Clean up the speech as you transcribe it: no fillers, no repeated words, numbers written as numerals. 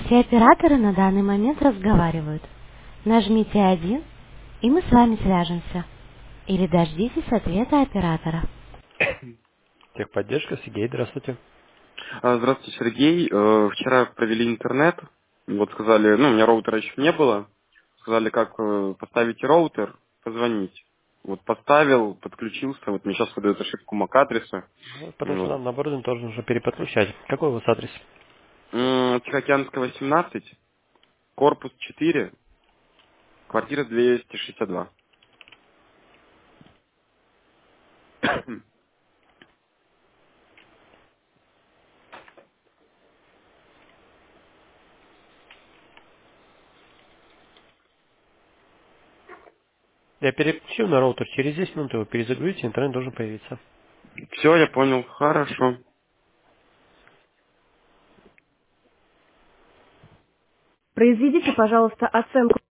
Все операторы на данный момент разговаривают. Нажмите 1, и мы с вами свяжемся. Или дождитесь ответа оператора. Техподдержка, Сергей, здравствуйте. Здравствуйте, Сергей. Вчера провели интернет. Вот сказали, ну, у меня роутера еще не было. Сказали, как поставить роутер, позвонить. Вот поставил, подключился. Вот мне сейчас выдает ошибку MAC-адреса. Ну, потому что Вот. нам на оборудование тоже нужно переподключать. Какой у вас адрес? Тихоокеанская, 18, корпус 4, квартира 262. Я переключил на роутер. Через 10 минут его перезагрузите, интернет должен появиться. Все, я понял. Хорошо. Произведите, пожалуйста, оценку